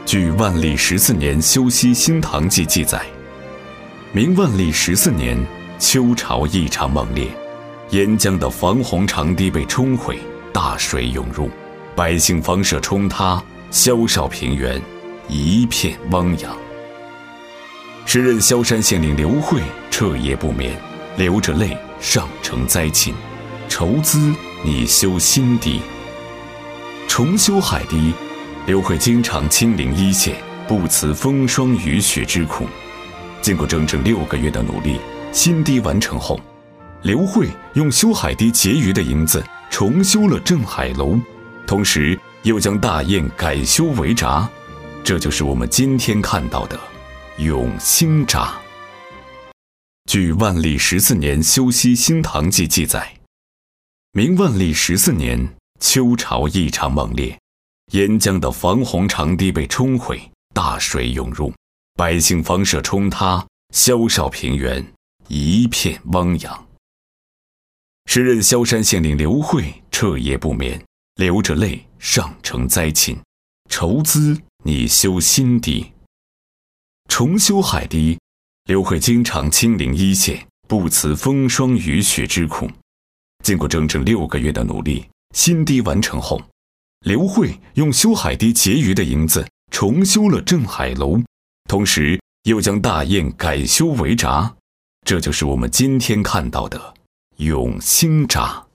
据万历14年修皙新堂记记载，明万历14年，秋潮异常猛烈，沿江的防洪长堤被冲毁，大水涌入，百姓房舍冲塌，萧哨平原一片汪洋。时任萧山县令刘慧彻夜不眠，流着泪上呈灾情，筹资拟修新堤。重修海堤，刘慧经常亲临一线，不辞风霜雨雪之苦。经过整整6个月的努力，新堤完成后，刘慧用修海堤结余的银子重修了镇海楼，同时又将大堰改修为闸，这就是我们今天看到的永兴闸。据万历14年修皙新堂记记载，明万历14年，秋潮异常猛烈，沿江的防洪长堤被冲毁，大水涌入，百姓房舍冲塌，萧哨平原一片汪洋。时任萧山县令刘慧彻夜不眠，流着泪上呈灾情，筹资拟修新堤。重修海堤，刘慧经常亲临一线，不辞风霜雨雪之苦。经过整整6个月的努力，新堤完成后，刘慧用修海堤结余的银子重修了镇海楼，同时又将大堰改修为闸，这就是我们今天看到的永兴闸。